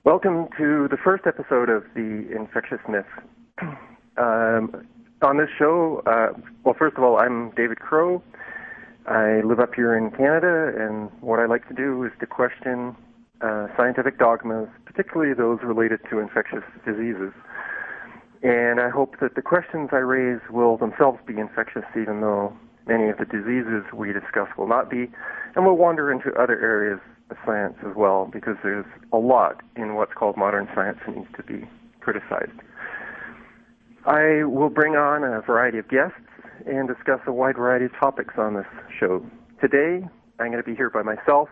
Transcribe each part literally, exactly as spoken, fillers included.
Welcome to the first episode of The Infectious Myth. um, on this show, uh, well, first of all, I'm David Crow. I live up here in Canada, and what I like to do is to question uh, scientific dogmas, particularly those related to infectious diseases. And I hope that the questions I raise will themselves be infectious, even though many of the diseases we discuss will not be, and we'll wander into other areas of science as well, because there's a lot in what's called modern science that needs to be criticized. I will bring on a variety of guests and discuss a wide variety of topics on this show. Today, I'm going to be here by myself.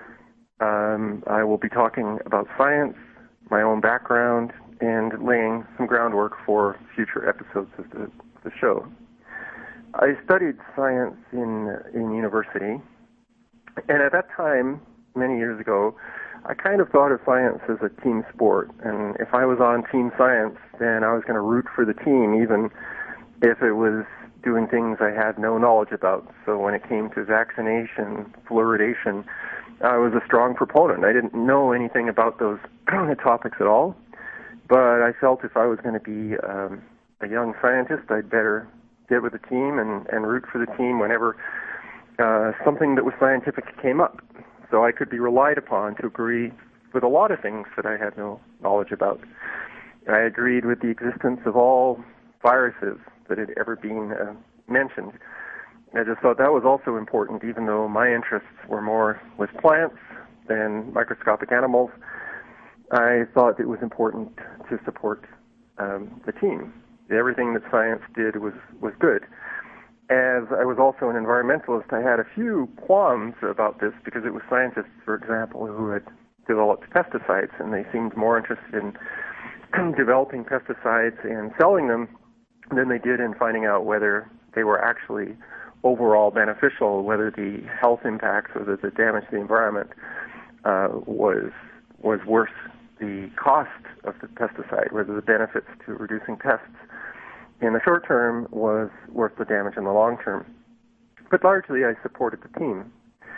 Um, I will be talking about science, my own background, and laying some groundwork for future episodes of the, the show. I studied science in in university, and at that time, many years ago, I kind of thought of science as a team sport, and if I was on team science, then I was going to root for the team, even if it was doing things I had no knowledge about. So when it came to vaccination, fluoridation, I was a strong proponent. I didn't know anything about those topics at all, but I felt if I was going to be um, a young scientist, I'd better get with the team and, and root for the team whenever uh, something that was scientific came up. So I could be relied upon to agree with a lot of things that I had no knowledge about. I agreed with the existence of all viruses that had ever been uh, mentioned. I just thought that was also important, even though my interests were more with plants than microscopic animals. I thought it was important to support um, the team. Everything that science did was, was good. As I was also an environmentalist, I had a few qualms about this because it was scientists, for example, who had developed pesticides, and they seemed more interested in developing pesticides and selling them than they did in finding out whether they were actually overall beneficial, whether the health impacts, whether the damage to the environment uh, was was worth the cost of the pesticide, whether the benefits to reducing pests in the short term was worth the damage in the long term. But largely, I supported the team.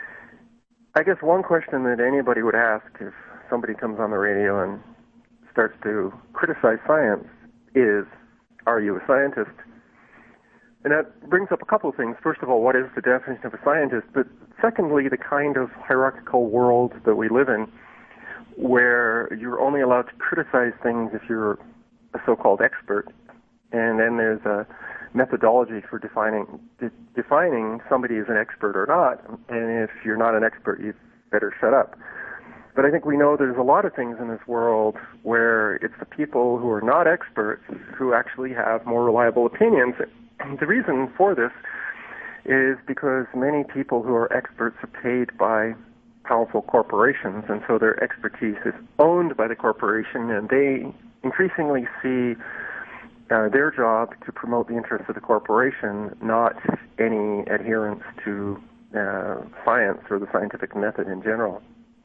I guess one question that anybody would ask if somebody comes on the radio and starts to criticize science is, are you a scientist? And that brings up a couple of things. First of all, what is the definition of a scientist? But secondly, the kind of hierarchical world that we live in, where you're only allowed to criticize things if you're a so-called expert. And then there's a methodology for defining de- defining somebody as an expert or not. And if you're not an expert, you better shut up. But I think we know there's a lot of things in this world where it's the people who are not experts who actually have more reliable opinions. The reason for this is because many people who are experts are paid by powerful corporations, and so their expertise is owned by the corporation, and they increasingly see Uh, their job to promote the interests of the corporation, not any adherence to uh, science or the scientific method in general.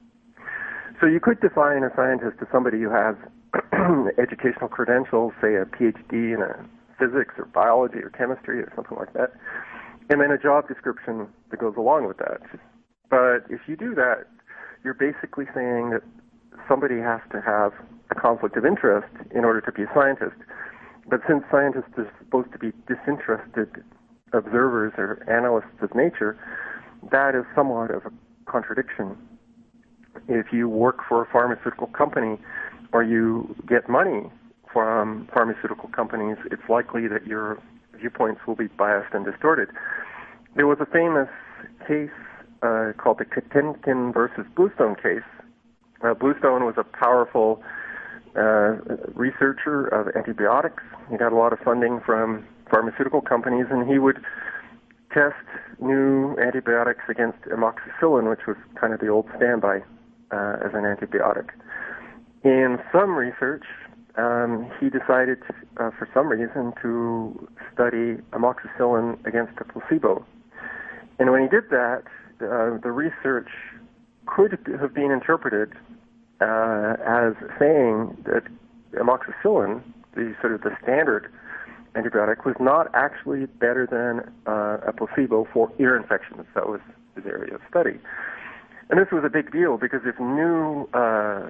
So you could define a scientist as somebody who has educational credentials, say a P H D in a physics or biology or chemistry or something like that, and then a job description that goes along with that. But if you do that, you're basically saying that somebody has to have a conflict of interest in order to be a scientist. But since scientists are supposed to be disinterested observers or analysts of nature, that is somewhat of a contradiction. If you work for a pharmaceutical company or you get money from pharmaceutical companies, it's likely that your viewpoints will be biased and distorted. There was a famous case uh, called the Katenkin versus Bluestone case. Uh, Bluestone was a powerful Uh, researcher of antibiotics. He got a lot of funding from pharmaceutical companies, and he would test new antibiotics against amoxicillin, which was kind of the old standby uh, as an antibiotic. In some research, um, he decided, uh, for some reason, to study amoxicillin against a placebo. And when he did that, uh, the research could have been interpreted Uh, as saying that amoxicillin, the sort of the standard antibiotic, was not actually better than uh, a placebo for ear infections. That was his area of study. And this was a big deal because if new uh,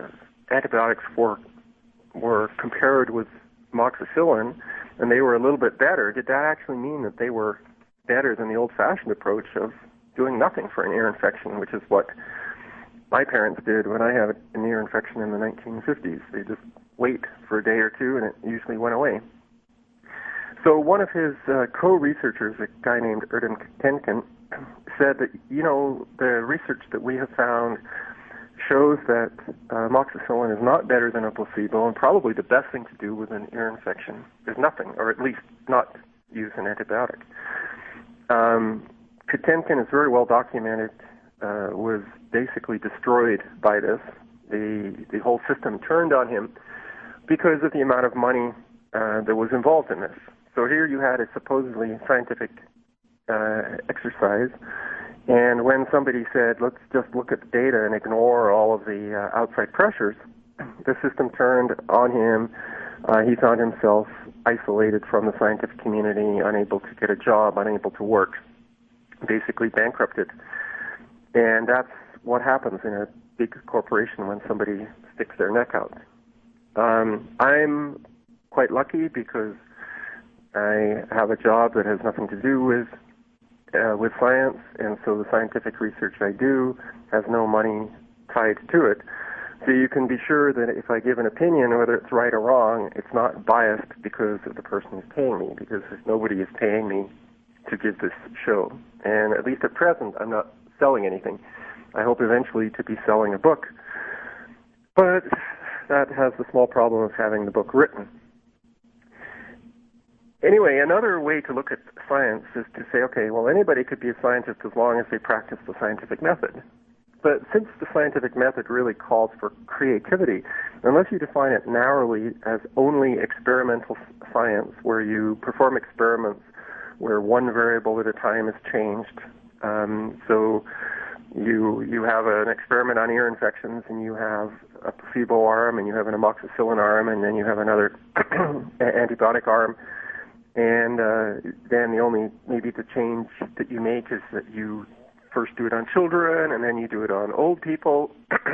antibiotics for were compared with amoxicillin and they were a little bit better, did that actually mean that they were better than the old-fashioned approach of doing nothing for an ear infection, which is what my parents did when I had an ear infection in the nineteen fifties. They just wait for a day or two and it usually went away. So one of his uh, co-researchers, a guy named Erdem Kitenkin, said that, you know, the research that we have found shows that uh, amoxicillin is not better than a placebo, and probably the best thing to do with an ear infection is nothing, or at least not use an antibiotic. Um, Kitenkin is very well documented, uh, was basically destroyed by this. The, the whole system turned on him because of the amount of money uh, that was involved in this. So here you had a supposedly scientific uh, exercise, and when somebody said, let's just look at the data and ignore all of the uh, outside pressures, the system turned on him. Uh, he found himself isolated from the scientific community, unable to get a job, unable to work, basically bankrupted. And that's what happens in a big corporation when somebody sticks their neck out. Um, I'm quite lucky because I have a job that has nothing to do with uh, with science, and so the scientific research I do has no money tied to it. So you can be sure that if I give an opinion, whether it's right or wrong, it's not biased because of the person who's paying me, because nobody is paying me to give this show. And at least at present, I'm not selling anything. I hope eventually to be selling a book, but that has the small problem of having the book written. Anyway, another way to look at science is to say, okay, well, anybody could be a scientist as long as they practice the scientific method. But since the scientific method really calls for creativity, unless you define it narrowly as only experimental science, where you perform experiments where one variable at a time is changed, um, so you you have an experiment on ear infections, and you have a placebo arm, and you have an amoxicillin arm, and then you have another antibiotic arm, and uh, then the only maybe the change that you make is that you first do it on children, and then you do it on old people.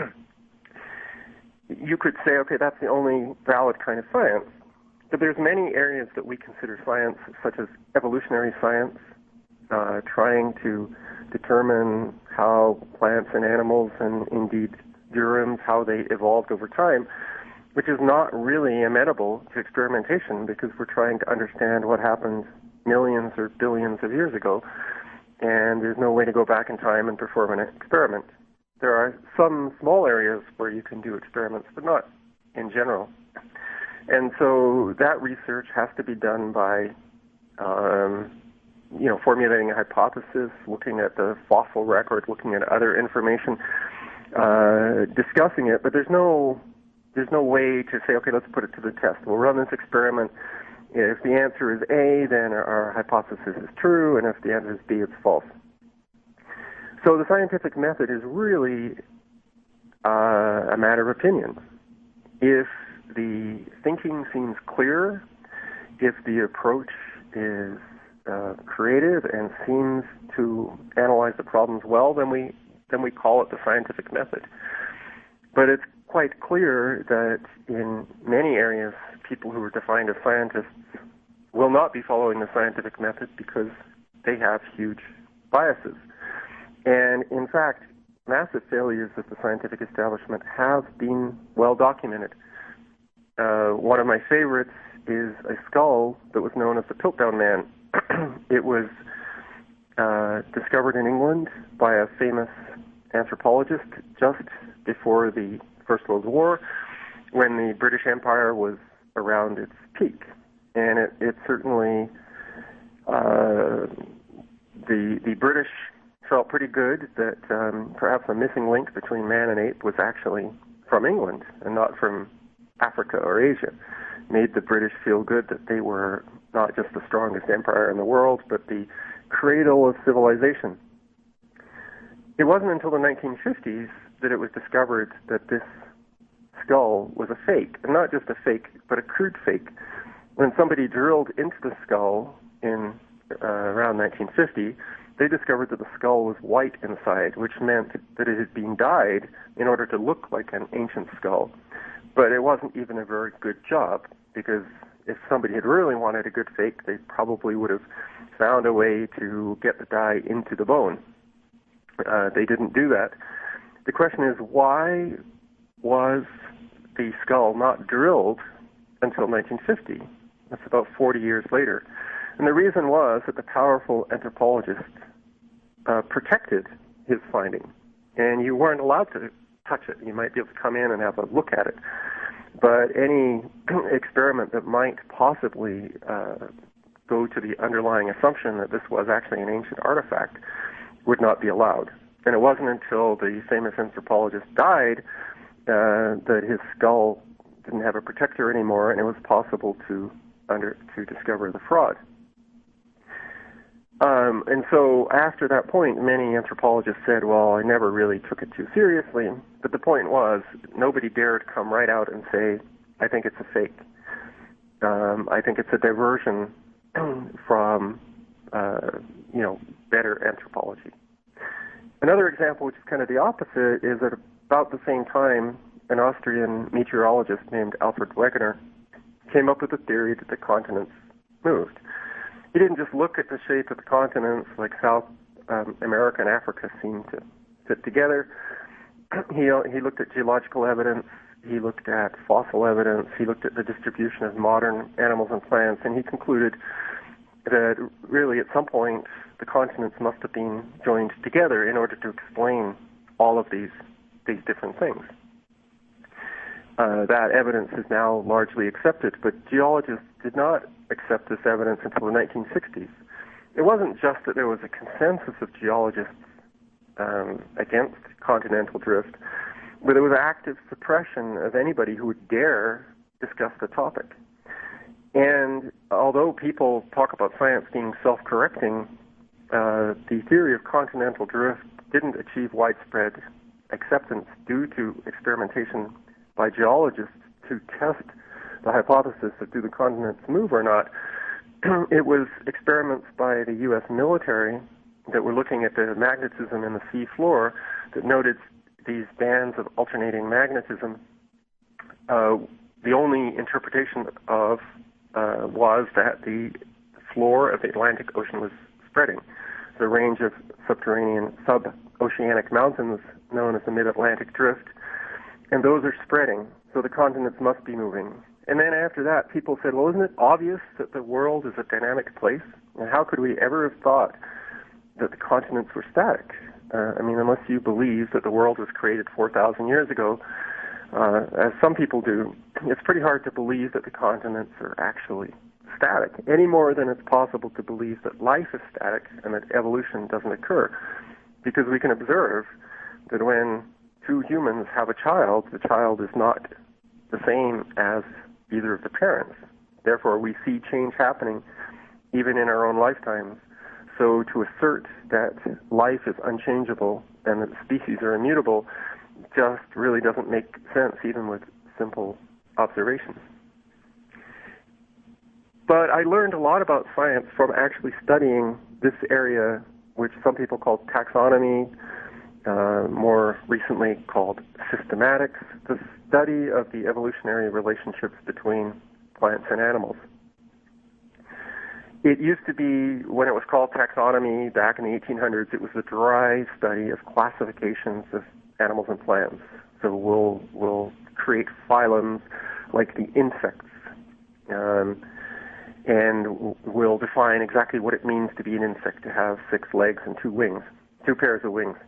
You could say, okay, that's the only valid kind of science. But there's many areas that we consider science, such as evolutionary science, uh, trying to determine how plants and animals, and indeed germs, how they evolved over time, which is not really amenable to experimentation because we're trying to understand what happened millions or billions of years ago, and there's no way to go back in time and perform an experiment. There are some small areas where you can do experiments, but not in general. And so that research has to be done by, um, you know, formulating a hypothesis, looking at the fossil record, looking at other information, uh, discussing it. But there's no, there's no way to say, okay, let's put it to the test. We'll run this experiment. If the answer is A, then our hypothesis is true, and if the answer is B, it's false. So the scientific method is really uh, a matter of opinion. If the thinking seems clear, if the approach is uh, creative and seems to analyze the problems well, then we then we call it the scientific method. But it's quite clear that in many areas, people who are defined as scientists will not be following the scientific method because they have huge biases. And in fact, massive failures of the scientific establishment have been well documented. Uh, one of my favorites is a skull that was known as the Piltdown Man. It was uh, discovered in England by a famous anthropologist just before the First World War, when the British Empire was around its peak. And it, it certainly, uh, the the British felt pretty good that um, perhaps a missing link between man and ape was actually from England and not from Africa or Asia. Made the British feel good that they were not just the strongest empire in the world, but the cradle of civilization. It wasn't until the nineteen fifties that it was discovered that this skull was a fake, and not just a fake, but a crude fake. When somebody drilled into the skull in uh, around nineteen fifty, they discovered that the skull was white inside, which meant that it had been dyed in order to look like an ancient skull. But it wasn't even a very good job, because if somebody had really wanted a good fake, they probably would have found a way to get the dye into the bone. Uh, they didn't do that. The question is, why was the skull not drilled until nineteen fifty? That's about forty years later. And the reason was that the powerful anthropologist uh, protected his finding, and you weren't allowed to touch it. You might be able to come in and have a look at it, but any experiment that might possibly uh, go to the underlying assumption that this was actually an ancient artifact would not be allowed. And it wasn't until the famous anthropologist died uh, that his skull didn't have a protector anymore, and it was possible to under to discover the fraud. Um, and so after that point, many anthropologists said, well, I never really took it too seriously. But the point was, nobody dared come right out and say, I think it's a fake. Um, I think it's a diversion from, uh, you know, better anthropology. Another example, which is kind of the opposite, is at about the same time, an Austrian meteorologist named Alfred Wegener came up with a theory that the continents moved. He didn't just look at the shape of the continents, like South um, America and Africa seem to fit together. He, he looked at geological evidence, he looked at fossil evidence, he looked at the distribution of modern animals and plants, and he concluded that really at some point the continents must have been joined together in order to explain all of these, these different things. Uh, that evidence is now largely accepted, but geologists did not accept this evidence until the nineteen sixties. It wasn't just that there was a consensus of geologists um, against continental drift, but there was active suppression of anybody who would dare discuss the topic. And although people talk about science being self-correcting, uh, the theory of continental drift didn't achieve widespread acceptance due to experimentation by geologists to test the hypothesis of do the continents move or not. It was experiments by the U S military that were looking at the magnetism in the sea floor that noted these bands of alternating magnetism. Uh, the only interpretation of uh, was that the floor of the Atlantic Ocean was spreading. The range of subterranean, sub-oceanic mountains known as the Mid-Atlantic Drift, and those are spreading, so the continents must be moving. And then after that, people said, well, isn't it obvious that the world is a dynamic place? And how could we ever have thought that the continents were static? Uh, I mean, unless you believe that the world was created four thousand years ago, uh, as some people do, it's pretty hard to believe that the continents are actually static, any more than it's possible to believe that life is static and that evolution doesn't occur. Because we can observe that when two humans have a child, the child is not the same as either of the parents. Therefore, we see change happening even in our own lifetimes. So to assert that life is unchangeable and that species are immutable just really doesn't make sense, even with simple observations. But I learned a lot about science from actually studying this area, which some people call taxonomy, uh, more recently called systematics, the study of the evolutionary relationships between plants and animals. It used to be, when it was called taxonomy back in the eighteen hundreds, it was a dry study of classifications of animals and plants. So we'll, we'll create phylums like the insects, um, and we'll define exactly what it means to be an insect, to have six legs and two wings, two pairs of wings.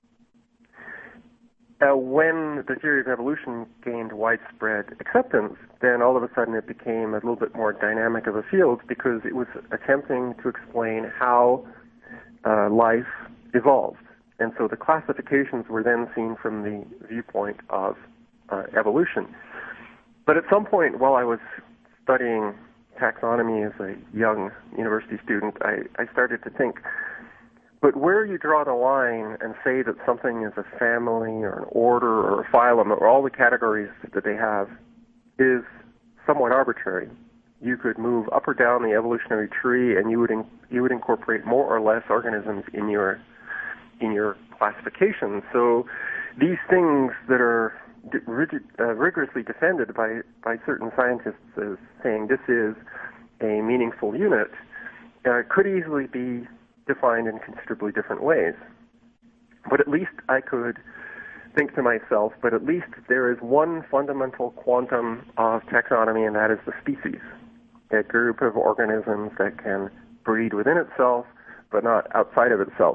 Uh, when the theory of evolution gained widespread acceptance, then all of a sudden it became a little bit more dynamic of a field because it was attempting to explain how uh, life evolved. And so the classifications were then seen from the viewpoint of uh, evolution. But at some point while I was studying taxonomy as a young university student, I, I started to think, but where you draw the line and say that something is a family or an order or a phylum or all the categories that they have is somewhat arbitrary. you could move up or down the evolutionary tree, and you would in, you would incorporate more or less organisms in your in your classification. So these things that are rigid, uh, rigorously defended by by certain scientists as saying this is a meaningful unit uh, could easily be defined in considerably different ways. But at least I could think to myself, but at least there is one fundamental quantum of taxonomy, and that is the species, a group of organisms that can breed within itself, but not outside of itself.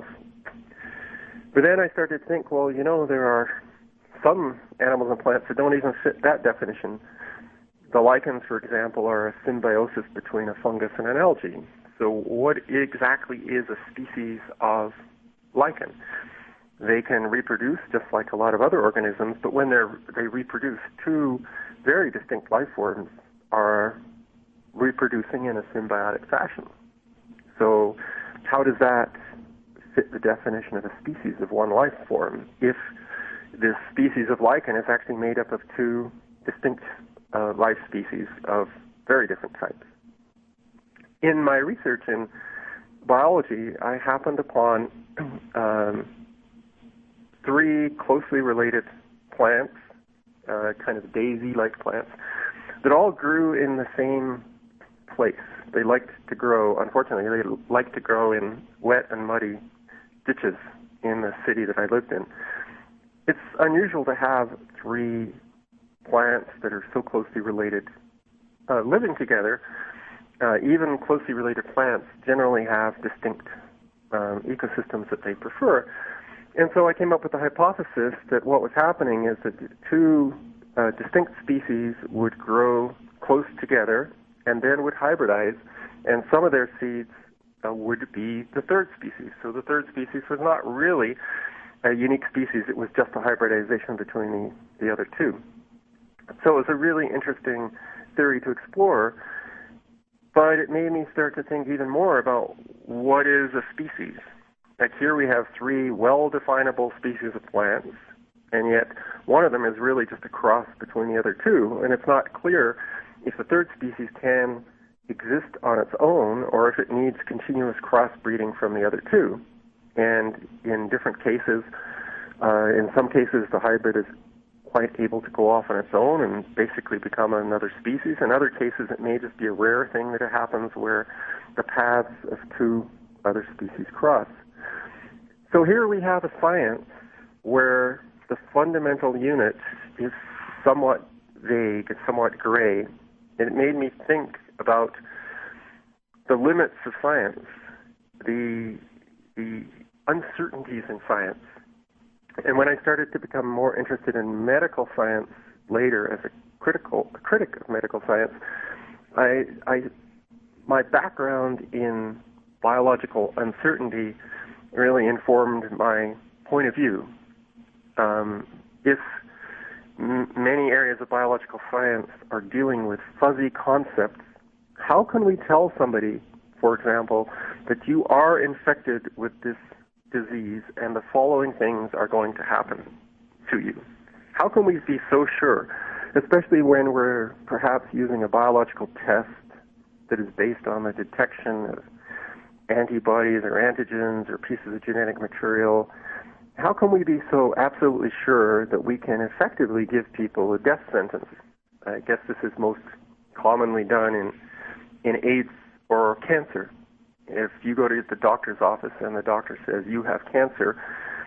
But then I started to think, well, you know, there are some animals and plants that don't even fit that definition. The lichens, for example, are a symbiosis between a fungus and an algae. So what exactly is a species of lichen? They can reproduce just like a lot of other organisms, but when they're, they reproduce, two very distinct life forms are reproducing in a symbiotic fashion. So how does that fit the definition of a species of one life form if this species of lichen is actually made up of two distinct uh, life species of very different types? In my research in biology, I happened upon um, three closely related plants, uh, kind of daisy-like plants, that all grew in the same place. They liked to grow, unfortunately, they liked to grow in wet and muddy ditches in the city that I lived in. It's unusual to have three plants that are so closely related uh, living together. Uh, even closely related plants generally have distinct um, ecosystems that they prefer. And so I came up with the hypothesis that what was happening is that two uh, distinct species would grow close together and then would hybridize, and some of their seeds uh, would be the third species. So the third species was not really a unique species, it was just a hybridization between the, the other two. So it was a really interesting theory to explore, but it made me start to think even more about what is a species. Like here we have three well-definable species of plants, and yet one of them is really just a cross between the other two, and it's not clear if the third species can exist on its own or if it needs continuous crossbreeding from the other two. And in different cases, uh, in some cases the hybrid is quite able to go off on its own and basically become another species. In other cases it may just be a rare thing that it happens where the paths of two other species cross. So here we have a science where the fundamental unit is somewhat vague, it's somewhat gray, and it made me think about the limits of science, the the uncertainties in science. And when I started to become more interested in medical science later as a critical a critic of medical science, I, I my background in biological uncertainty really informed my point of view. Um, if m- many areas of biological science are dealing with fuzzy concepts, how can we tell somebody, for example, that you are infected with this disease and the following things are going to happen to you? How can we be so sure, especially when we're perhaps using a biological test that is based on the detection of antibodies or antigens or pieces of genetic material? How can we be so absolutely sure that we can effectively give people a death sentence? I guess this is most commonly done in, in AIDS or cancer. If you go to the doctor's office and the doctor says you have cancer,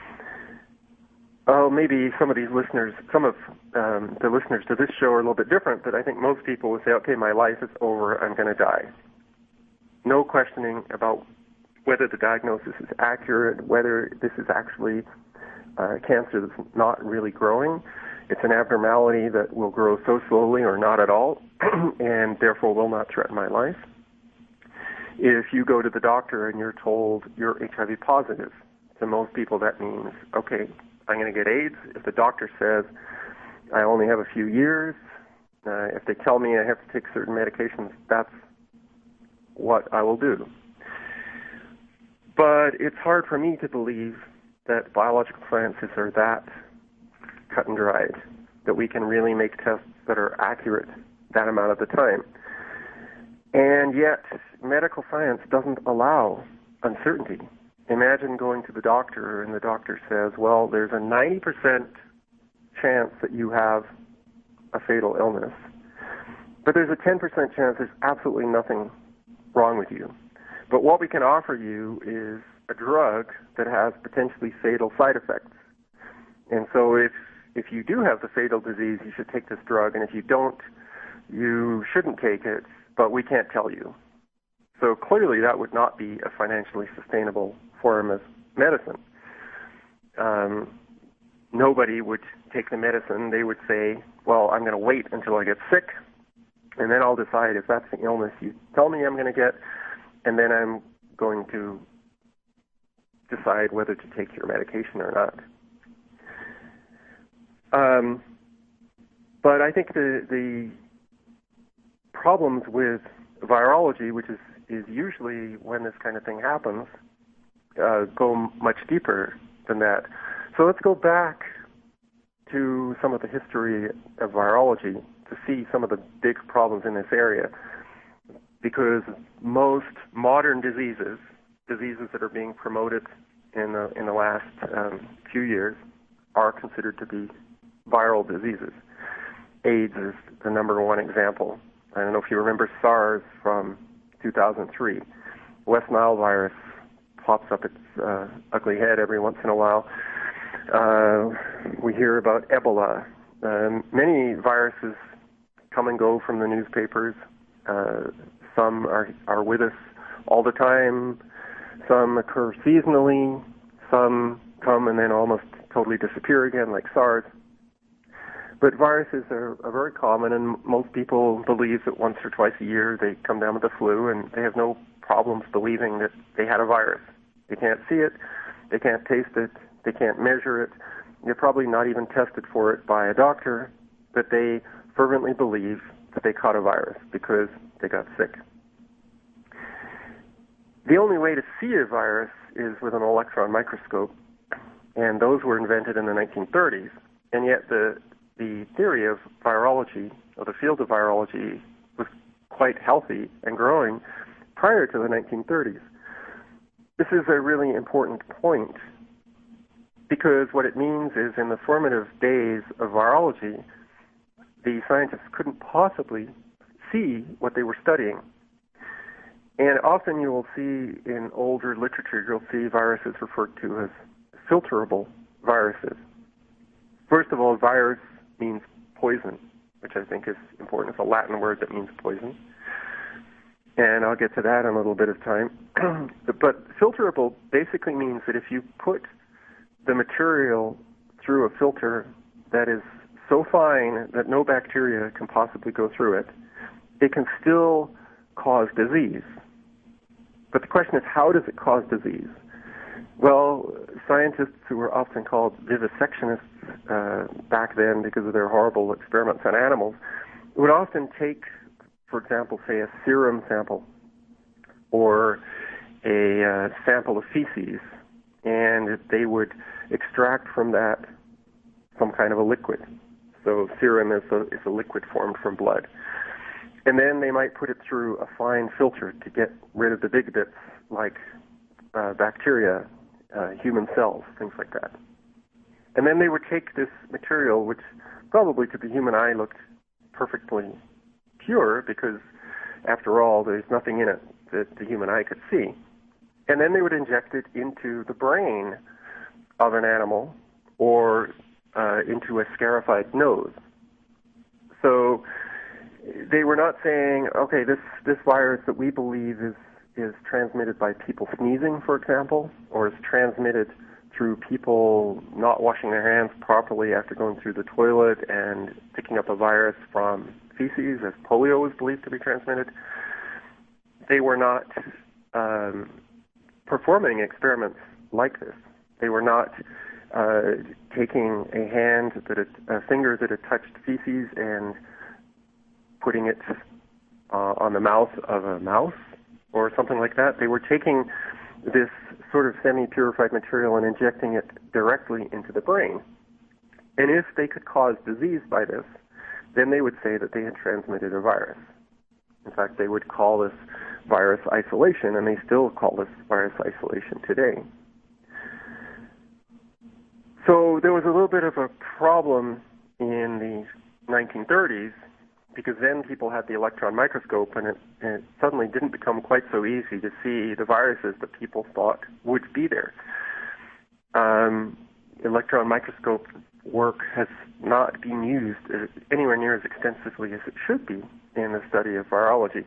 oh, maybe some of these listeners, some of um, the listeners to this show are a little bit different, but I think most people would say, okay, my life is over, I'm going to die. No questioning about whether the diagnosis is accurate, whether this is actually uh, cancer that's not really growing. It's an abnormality that will grow so slowly or not at all, and therefore will not threaten my life. If you go to the doctor and you're told you're H I V positive, to most people that means, okay, I'm going to get AIDS. If the doctor says I only have a few years, uh, if they tell me I have to take certain medications, that's what I will do. But it's hard for me to believe that biological sciences are that cut and dried, that we can really make tests that are accurate that amount of the time. And yet, medical science doesn't allow uncertainty. Imagine going to the doctor and the doctor says, well, there's a ninety percent chance that you have a fatal illness, but there's a ten percent chance there's absolutely nothing wrong with you. But what we can offer you is a drug that has potentially fatal side effects. And so if if you do have the fatal disease, you should take this drug, and if you don't, you shouldn't take it, but we can't tell you. So clearly that would not be a financially sustainable form of medicine. Um, nobody would take the medicine. They would say, well, I'm going to wait until I get sick, and then I'll decide if that's the illness you tell me I'm going to get, and then I'm going to decide whether to take your medication or not. Um, but I think the, the problems with virology, which is, is usually when this kind of thing happens, uh, go much deeper than that. So let's go back to some of the history of virology to see some of the big problems in this area, because most modern diseases, diseases that are being promoted in the, in the last um, few years, are considered to be viral diseases. AIDS is the number one example. I don't know if you remember SARS from two thousand three. West Nile virus pops up its uh, ugly head every once in a while. Uh, we hear about Ebola. Uh, many viruses come and go from the newspapers. Uh, some are, are with us all the time. Some occur seasonally. Some come and then almost totally disappear again, like SARS. But viruses are, are very common, and most people believe that once or twice a year they come down with the flu, and they have no problems believing that they had a virus. They can't see it, they can't taste it, they can't measure it, they're probably not even tested for it by a doctor, but they fervently believe that they caught a virus because they got sick. The only way to see a virus is with an electron microscope, and those were invented in the nineteen thirties, and yet the the theory of virology, or the field of virology, was quite healthy and growing prior to the nineteen thirties. This is a really important point, because what it means is in the formative days of virology, the scientists couldn't possibly see what they were studying. And often you will see in older literature, you'll see viruses referred to as filterable viruses. First of all, virus means poison, which I think is important. It's a Latin word that means poison. And I'll get to that in a little bit of time. But filterable basically means that if you put the material through a filter that is so fine that no bacteria can possibly go through it, it can still cause disease. But the question is, how does it cause disease? Well, scientists who were often called vivisectionists uh, back then because of their horrible experiments on animals would often take, for example, say a serum sample or a uh, sample of feces, and they would extract from that some kind of a liquid. So serum is a, is a liquid formed from blood. And then they might put it through a fine filter to get rid of the big bits like uh, bacteria, uh, human cells, things like that. And then they would take this material, which probably to the human eye looked perfectly pure because, after all, there's nothing in it that the human eye could see. And then they would inject it into the brain of an animal or uh, into a scarified nose. So they were not saying, okay, this, this virus that we believe is, is transmitted by people sneezing, for example, or is transmitted through people not washing their hands properly after going through the toilet and picking up a virus from feces, as polio is believed to be transmitted. They were not um, performing experiments like this. They were not uh, taking a hand that had, a finger that had touched feces and putting it uh, on the mouth of a mouse or something like that. They were taking this sort of semi-purified material and injecting it directly into the brain. And if they could cause disease by this, then they would say that they had transmitted a virus. In fact, they would call this virus isolation, and they still call this virus isolation today. So there was a little bit of a problem in the nineteen thirties, because then people had the electron microscope, and it, and it suddenly didn't become quite so easy to see the viruses that people thought would be there. Um, electron microscope work has not been used anywhere near as extensively as it should be in the study of virology.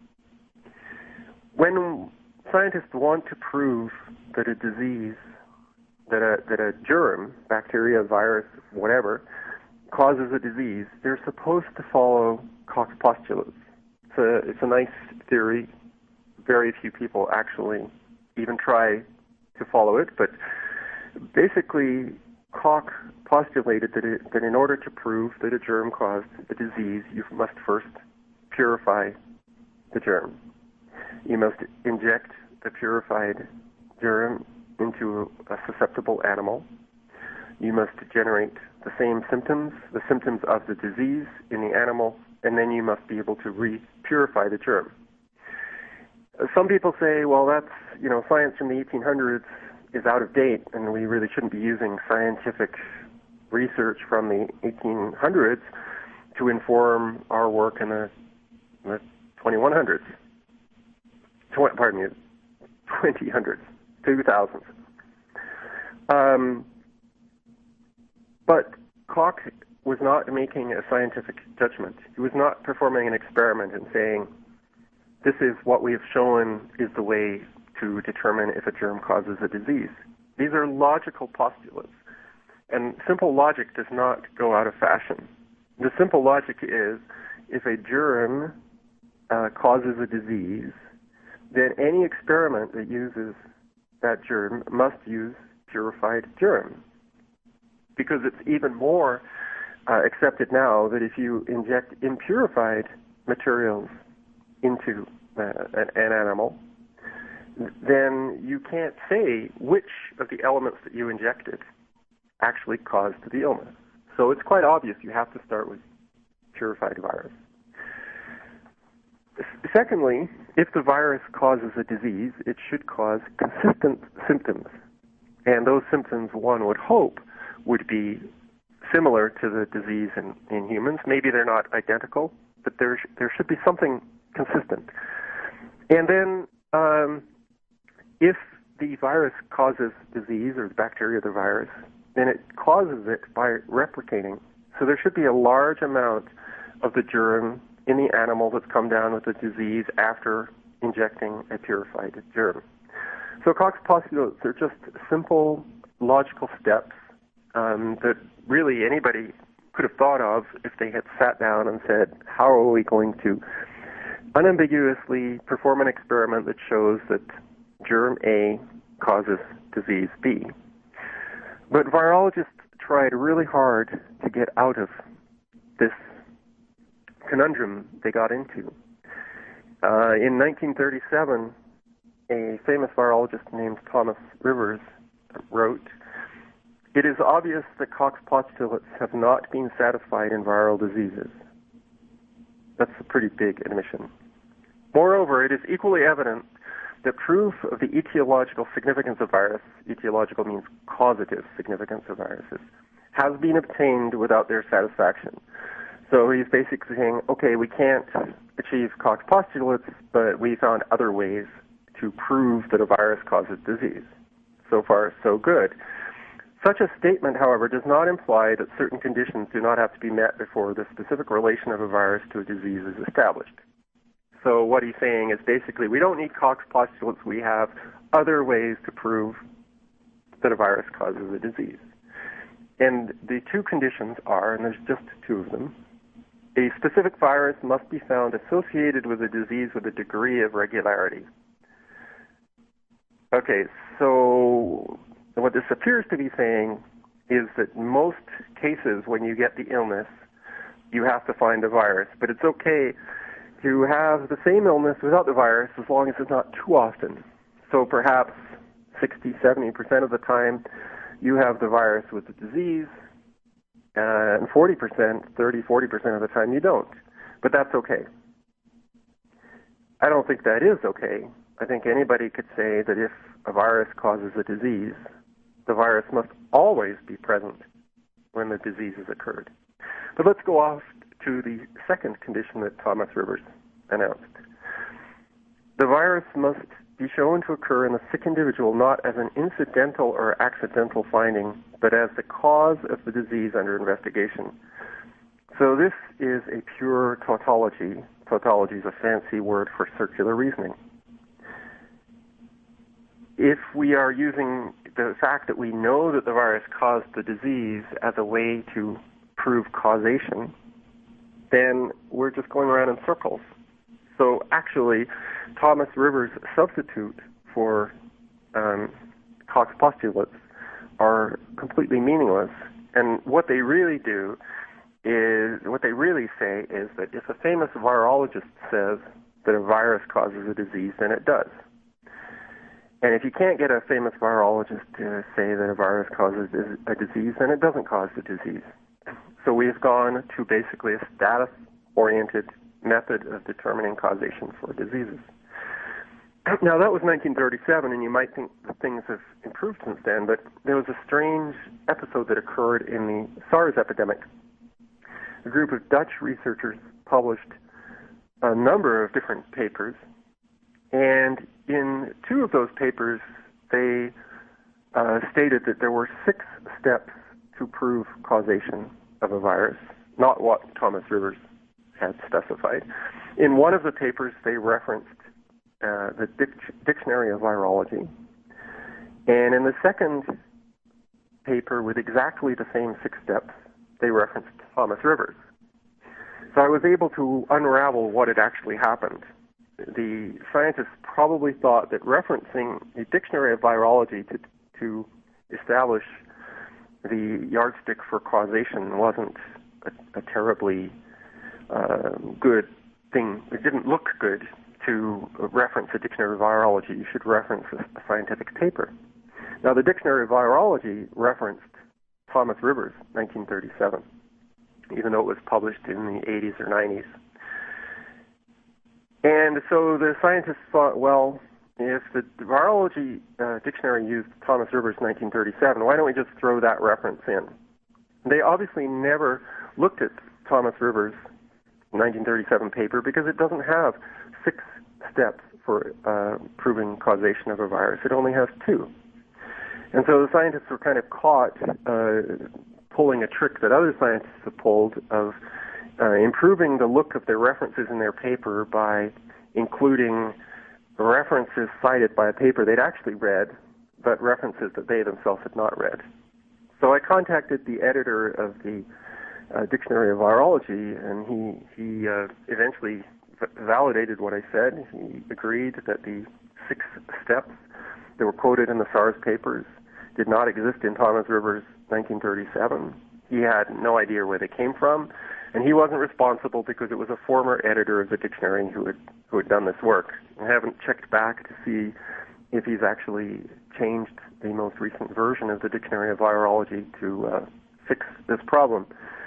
When scientists want to prove that a disease, that a, that a germ, bacteria, virus, whatever, causes a disease, they're supposed to follow Koch's postulates. It's a, it's a nice theory. Very few people actually even try to follow it, but basically Koch postulated that, it, that in order to prove that a germ caused a disease, you must first purify the germ. You must inject the purified germ into a susceptible animal. You must generate the same symptoms, the symptoms of the disease in the animal, and then you must be able to re-purify the germ. Some people say, well, that's, you know, science from the eighteen hundreds is out of date, and we really shouldn't be using scientific research from the eighteen hundreds to inform our work in the, in the twenty-one hundreds. Tw- pardon me, twenty hundreds, two thousands. Um, but Koch was not making a scientific judgment. He was not performing an experiment and saying, this is what we have shown is the way to determine if a germ causes a disease. These are logical postulates, and simple logic does not go out of fashion. The simple logic is, if a germ uh, causes a disease, then any experiment that uses that germ must use purified germ. Because it's even more uh, accepted now that if you inject impurified materials into uh, an, an animal, then you can't say which of the elements that you injected actually caused the illness. So it's quite obvious you have to start with purified virus. Secondly, if the virus causes a disease, it should cause consistent symptoms. And those symptoms, one would hope, would be similar to the disease in, in humans. Maybe they're not identical, but there, sh- there should be something consistent. And then um, if the virus causes disease, or the bacteria of the virus, then it causes it by replicating. So there should be a large amount of the germ in the animal that's come down with the disease after injecting a purified germ. So Koch's postulates are just simple, logical steps um, that really anybody could have thought of if they had sat down and said, how are we going to unambiguously perform an experiment that shows that germ A causes disease B. But virologists tried really hard to get out of this conundrum they got into. Uh, in nineteen thirty-seven, a famous virologist named Thomas Rivers wrote, "It is obvious that Koch's postulates have not been satisfied in viral diseases." That's a pretty big admission. Moreover, it is equally evident that proof of the etiological significance of virus, etiological means causative significance of viruses, has been obtained without their satisfaction. So he's basically saying, okay, we can't achieve Koch's postulates, but we found other ways to prove that a virus causes disease. So far, so good. Such a statement, however, does not imply that certain conditions do not have to be met before the specific relation of a virus to a disease is established. So what he's saying is basically we don't need Koch's postulates, we have other ways to prove that a virus causes a disease. And the two conditions are, and there's just two of them, a specific virus must be found associated with a disease with a degree of regularity. Okay, so what this appears to be saying is that in most cases when you get the illness, you have to find a virus, but it's okay to have the same illness without the virus as long as it's not too often. So perhaps sixty, seventy percent of the time you have the virus with the disease, uh, and forty percent, thirty, forty percent of the time you don't. But that's okay. I don't think that is okay. I think anybody could say that if a virus causes a disease, the virus must always be present when the disease has occurred. But let's go off to the second condition that Thomas Rivers announced. The virus must be shown to occur in the sick individual not as an incidental or accidental finding, but as the cause of the disease under investigation. So this is a pure tautology. Tautology is a fancy word for circular reasoning. If we are using the fact that we know that the virus caused the disease as a way to prove causation, then we're just going around in circles. So actually, Thomas Rivers' substitute for um, Koch's postulates are completely meaningless. And what they really do is, what they really say is that if a famous virologist says that a virus causes a disease, then it does. And if you can't get a famous virologist to say that a virus causes a disease, then it doesn't cause the disease. So we've gone to basically a status-oriented method of determining causation for diseases. Now, that was nineteen thirty-seven, and you might think that things have improved since then, but there was a strange episode that occurred in the SARS epidemic. A group of Dutch researchers published a number of different papers, and in two of those papers, they uh, stated that there were six steps to prove causation of a virus, not what Thomas Rivers had specified. In one of the papers, they referenced uh, the dic- Dictionary of Virology, and in the second paper with exactly the same six steps, they referenced Thomas Rivers. So I was able to unravel what had actually happened. The scientists probably thought that referencing the Dictionary of Virology to, to establish the yardstick for causation wasn't a, a terribly uh, good thing. It didn't look good to reference a Dictionary of Virology. You should reference a, a scientific paper. Now, the Dictionary of Virology referenced Thomas Rivers, nineteen thirty-seven, even though it was published in the eighties or nineties. And so the scientists thought, well, if the virology uh, dictionary used Thomas Rivers nineteen thirty-seven, why don't we just throw that reference in? They obviously never looked at Thomas Rivers' nineteen thirty-seven paper because it doesn't have six steps for uh, proving causation of a virus. It only has two. And so the scientists were kind of caught uh, pulling a trick that other scientists have pulled of uh, improving the look of their references in their paper by including references cited by a paper they'd actually read, but references that they themselves had not read. So I contacted the editor of the uh, Dictionary of Virology, and he, he uh, eventually v- validated what I said. He agreed that the six steps that were quoted in the SARS papers did not exist in Thomas Rivers' nineteen thirty-seven. He had no idea where they came from, and he wasn't responsible because it was a former editor of the dictionary who had who had done this work. I haven't checked back to see if he's actually changed the most recent version of the Dictionary of Virology to uh, fix this problem.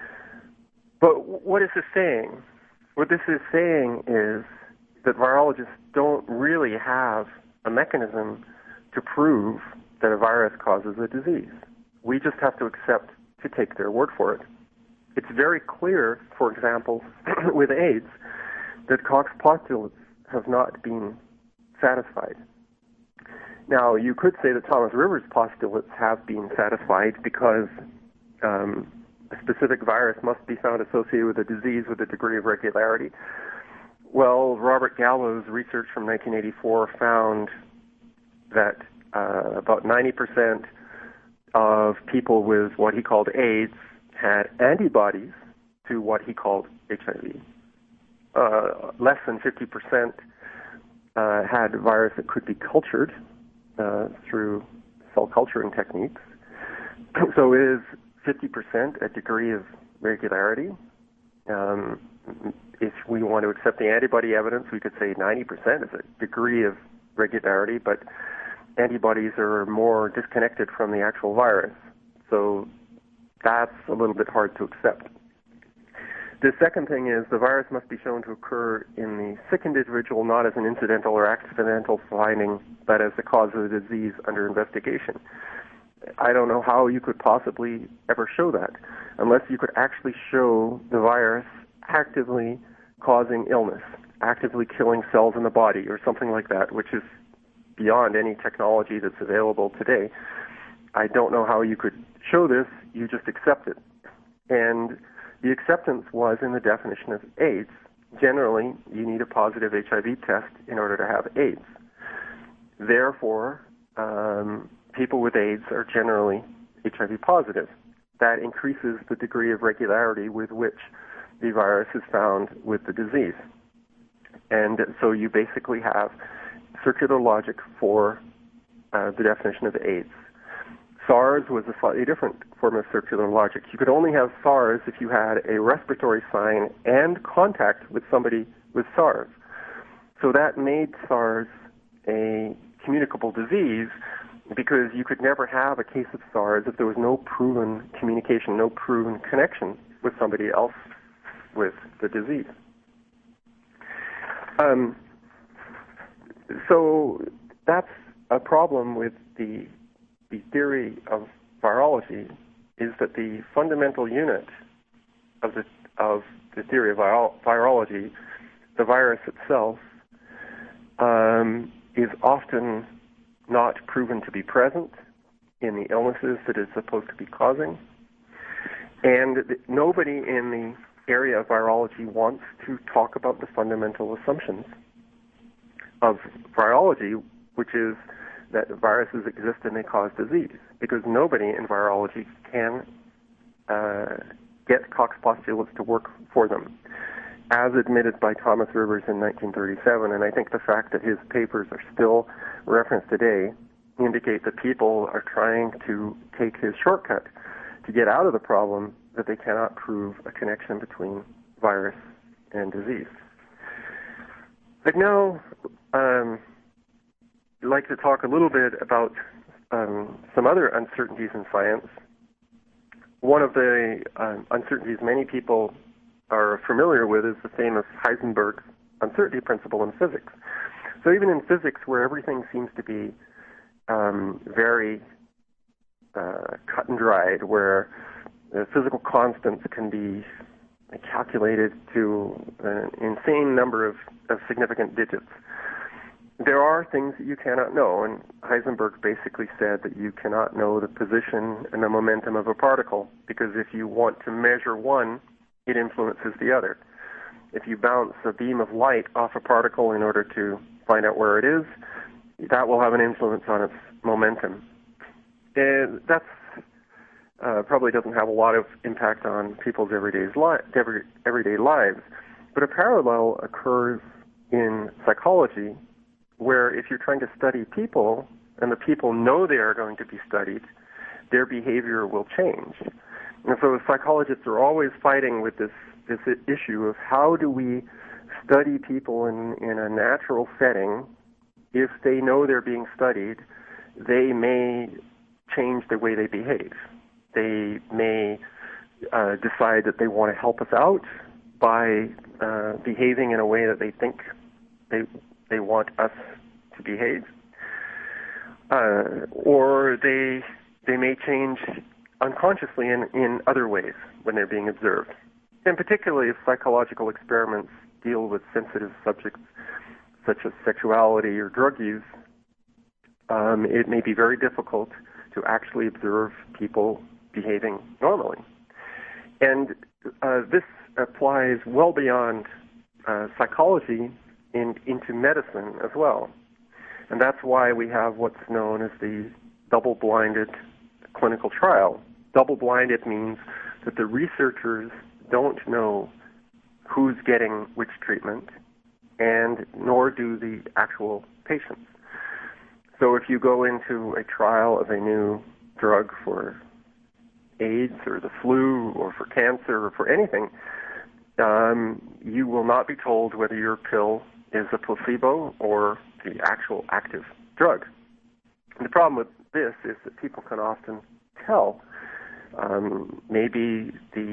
But what is this saying? What this is saying is that virologists don't really have a mechanism to prove that a virus causes a disease. We just have to accept to take their word for it. It's very clear, for example, with AIDS, that Koch's postulates have not been satisfied. Now, you could say that Thomas Rivers' postulates have been satisfied because um, a specific virus must be found associated with a disease with a degree of regularity. Well, Robert Gallo's research from nineteen eighty-four found that uh, about ninety percent of people with what he called AIDS had antibodies to what he called H I V. Uh, less than fifty percent uh, had a virus that could be cultured uh, through cell culturing techniques. So is fifty percent a degree of regularity? Um, if we want to accept the antibody evidence, we could say ninety percent is a degree of regularity, but antibodies are more disconnected from the actual virus. So that's a little bit hard to accept. The second thing is the virus must be shown to occur in the sick individual not as an incidental or accidental finding, but as the cause of the disease under investigation. I don't know how you could possibly ever show that, unless you could actually show the virus actively causing illness, actively killing cells in the body or something like that, which is beyond any technology that's available today. I don't know how you could show this. You just accept it. And the acceptance was in the definition of AIDS. Generally, you need a positive H I V test in order to have AIDS. Therefore, um, people with AIDS are generally H I V positive. That increases the degree of regularity with which the virus is found with the disease. And so you basically have circular logic for uh, the definition of AIDS. SARS was a slightly different form of circular logic. You could only have SARS if you had a respiratory sign and contact with somebody with SARS. So that made SARS a communicable disease because you could never have a case of SARS if there was no proven communication, no proven connection with somebody else with the disease. Um, so that's a problem with the the theory of virology, is that the fundamental unit of the of the theory of viro- virology, the virus itself, um, is often not proven to be present in the illnesses that it's supposed to be causing. And th- nobody in the area of virology wants to talk about the fundamental assumptions of virology, which is that viruses exist and they cause disease, because nobody in virology can uh, get Koch postulates to work for them, as admitted by Thomas Rivers in nineteen thirty-seven. And I think the fact that his papers are still referenced today indicate that people are trying to take his shortcut to get out of the problem that they cannot prove a connection between virus and disease. But now, um, I'd like to talk a little bit about um, some other uncertainties in science. One of the um, uncertainties many people are familiar with is the famous Heisenberg uncertainty principle in physics. So even in physics, where everything seems to be um, very uh, cut and dried, where the physical constants can be calculated to an insane number of, of significant digits, there are things that you cannot know, and Heisenberg basically said that you cannot know the position and the momentum of a particle, because if you want to measure one, it influences the other. If you bounce a beam of light off a particle in order to find out where it is, that will have an influence on its momentum. And that's uh, probably doesn't have a lot of impact on people's everyday, li- every, everyday lives, but a parallel occurs in psychology, where if you're trying to study people, and the people know they are going to be studied, their behavior will change. And so psychologists are always fighting with this, this issue of how do we study people in, in a natural setting. If they know they're being studied, they may change the way they behave. They may uh, decide that they want to help us out by uh, behaving in a way that they think they they want us to behave, uh, or they they may change unconsciously in, in other ways when they're being observed. And particularly if psychological experiments deal with sensitive subjects such as sexuality or drug use, um, it may be very difficult to actually observe people behaving normally. And uh, this applies well beyond uh, psychology in, into medicine as well. And that's why we have what's known as the double-blinded clinical trial. Double-blinded means that the researchers don't know who's getting which treatment, and nor do the actual patients. So if you go into a trial of a new drug for AIDS or the flu or for cancer or for anything, um, you will not be told whether your pill is a placebo or the actual active drug. And the problem with this is that people can often tell. Um, maybe the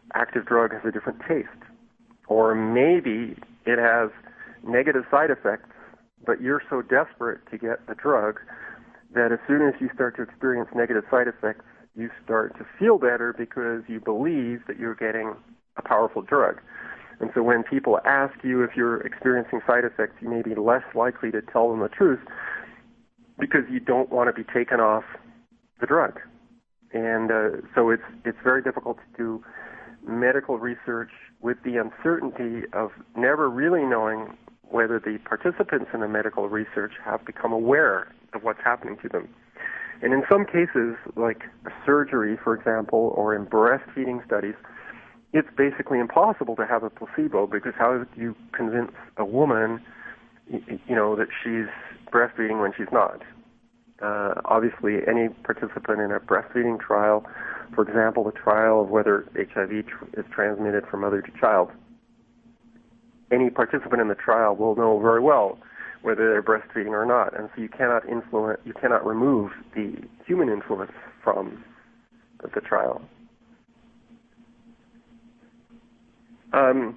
active drug has a different taste. Or maybe it has negative side effects, but you're so desperate to get the drug that as soon as you start to experience negative side effects, you start to feel better because you believe that you're getting a powerful drug. And so when people ask you if you're experiencing side effects, you may be less likely to tell them the truth because you don't want to be taken off the drug. And uh, so it's it's very difficult to do medical research with the uncertainty of never really knowing whether the participants in the medical research have become aware of what's happening to them. And in some cases, like surgery, for example, or in breastfeeding studies, it's basically impossible to have a placebo because how do you convince a woman, you know, that she's breastfeeding when she's not? Uh, obviously, any participant in a breastfeeding trial, for example, the trial of whether H I V tr- is transmitted from mother to child, any participant in the trial will know very well whether they're breastfeeding or not, and so you cannot influence, you cannot remove the human influence from the trial. Um,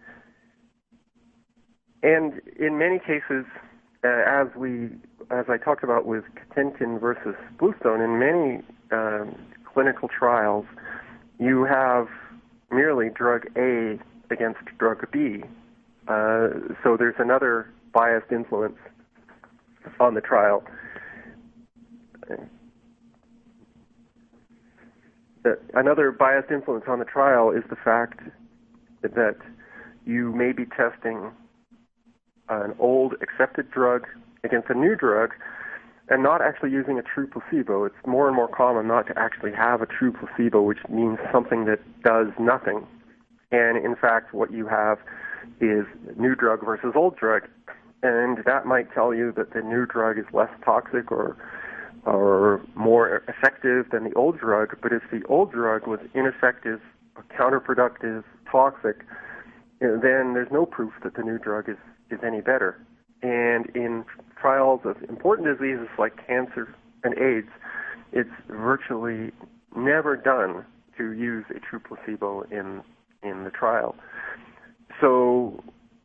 and in many cases, uh, as we, as I talked about with Katenkin versus Bluestone, in many um, clinical trials, you have merely drug A against drug B. Uh, so there's another biased influence on the trial. Uh, another biased influence on the trial is the fact that you may be testing an old accepted drug against a new drug and not actually using a true placebo. It's more and more common not to actually have a true placebo, which means something that does nothing. And in fact, what you have is new drug versus old drug. And that might tell you that the new drug is less toxic or or more effective than the old drug, but if the old drug was ineffective, counterproductive, toxic, then there's no proof that the new drug is, is any better. And in trials of important diseases like cancer and AIDS, it's virtually never done to use a true placebo in in the trial. So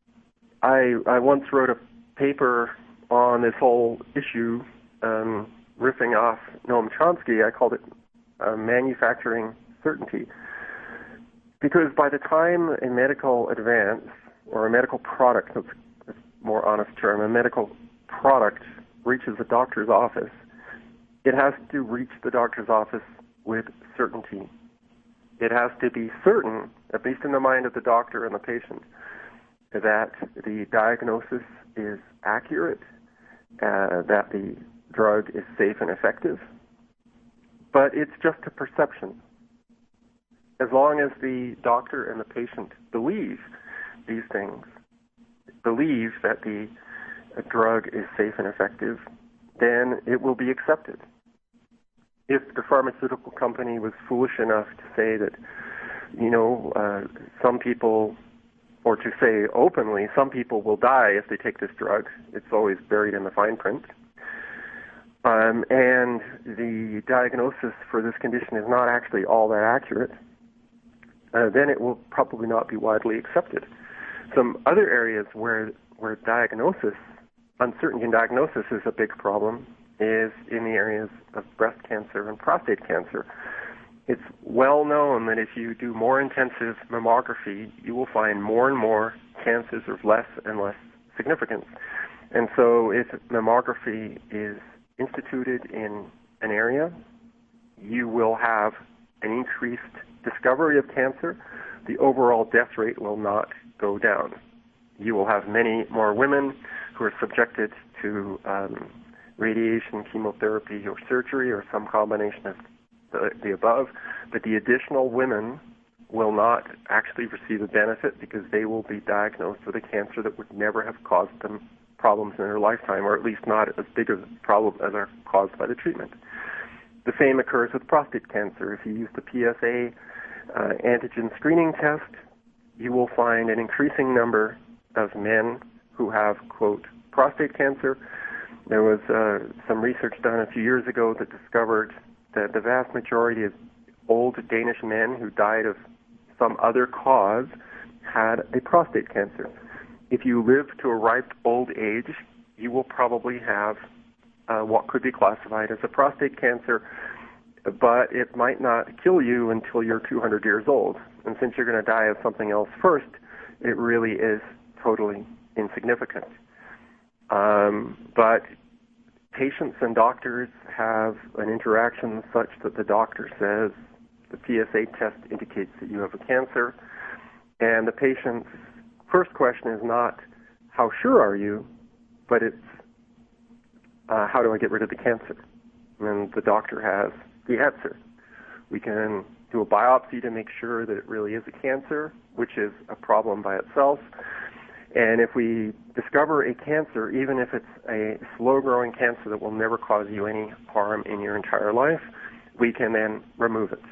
I I once wrote a paper on this whole issue, um, riffing off Noam Chomsky. I called it uh, manufacturing certainty. Because by the time a medical advance, or a medical product, that's a more honest term, a medical product reaches a doctor's office, it has to reach the doctor's office with certainty. It has to be certain, at least in the mind of the doctor and the patient, that the diagnosis is accurate, uh, that the drug is safe and effective, but it's just a perception. As long as the doctor and the patient believe these things, believe that the drug is safe and effective, then it will be accepted. If the pharmaceutical company was foolish enough to say that, you know, uh, some people, or to say openly, some people will die if they take this drug, it's always buried in the fine print, um, and the diagnosis for this condition is not actually all that accurate, Uh, then it will probably not be widely accepted. Some other areas where where diagnosis, uncertainty in diagnosis is a big problem is in the areas of breast cancer and prostate cancer. It's well known that if you do more intensive mammography, you will find more and more cancers of less and less significance. And so if mammography is instituted in an area, you will have an increased discovery of cancer. The overall death rate will not go down. You will have many more women who are subjected to um, radiation, chemotherapy, or surgery, or some combination of the, the above, but the additional women will not actually receive a benefit because they will be diagnosed with a cancer that would never have caused them problems in their lifetime, or at least not as big a problem as are caused by the treatment. The same occurs with prostate cancer. If you use the P S A uh, antigen screening test, you will find an increasing number of men who have, quote, prostate cancer. There was uh, some research done a few years ago that discovered that the vast majority of old Danish men who died of some other cause, had a prostate cancer. If you live to a ripe old age, you will probably have uh, what could be classified as a prostate cancer, but it might not kill you until you're two hundred years old. And since you're going to die of something else first, it really is totally insignificant. Um, but patients and doctors have an interaction such that the doctor says the P S A test indicates that you have a cancer, and the patient's first question is not, how sure are you, but it's, uh, how do I get rid of the cancer? And the doctor has the answer. We can do a biopsy to make sure that it really is a cancer, which is a problem by itself. And if we discover a cancer, even if it's a slow-growing cancer that will never cause you any harm in your entire life, we can then remove it.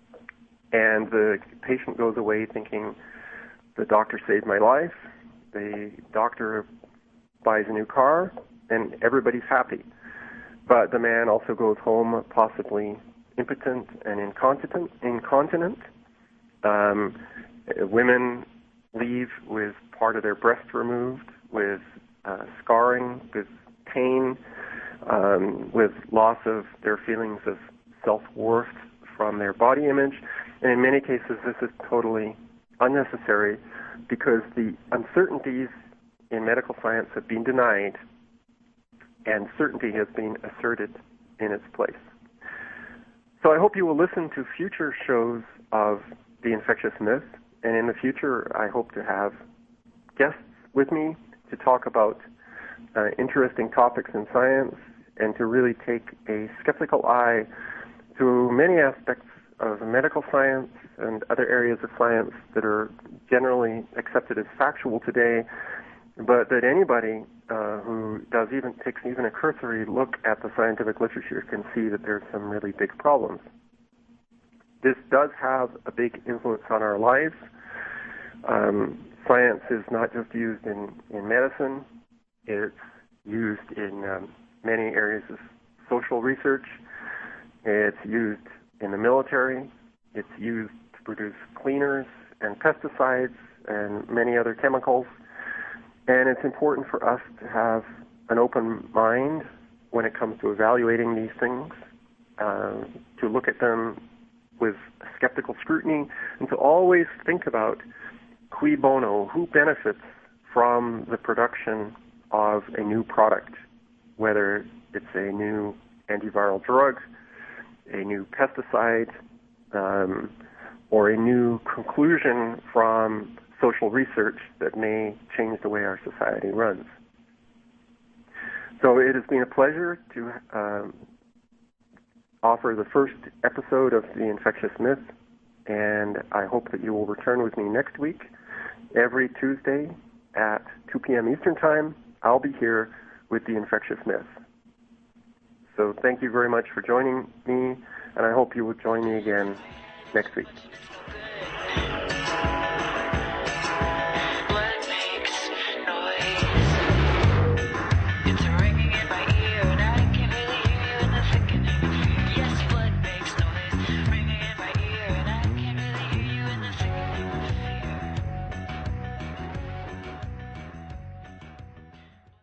And the patient goes away thinking, the doctor saved my life, the doctor buys a new car, and everybody's happy. But the man also goes home possibly impotent and incontinent. incontinent. Um, women leave with part of their breast removed, with uh, scarring, with pain, um, with loss of their feelings of self-worth from their body image. And in many cases, this is totally unnecessary because the uncertainties in medical science have been denied and certainty has been asserted in its place. So I hope you will listen to future shows of The Infectious Myth, and in the future I hope to have guests with me to talk about uh, interesting topics in science and to really take a skeptical eye to many aspects of medical science and other areas of science that are generally accepted as factual today, but that anybody uh, who does even takes even a cursory look at the scientific literature can see that there's some really big problems. This does have a big influence on our lives. Um, science is not just used in, in medicine. It's used in um, many areas of social research. It's used in the military. It's used to produce cleaners and pesticides and many other chemicals. And it's important for us to have an open mind when it comes to evaluating these things, uh, to look at them with skeptical scrutiny, and to always think about cui bono, who benefits from the production of a new product, whether it's a new antiviral drug, a new pesticide, um, or a new conclusion from social research that may change the way our society runs. So it has been a pleasure to um, offer the first episode of The Infectious Myth, and I hope that you will return with me next week. Every Tuesday at two p.m. Eastern Time, I'll be here with The Infectious Myth. So thank you very much for joining me, and I hope you will join me again next week.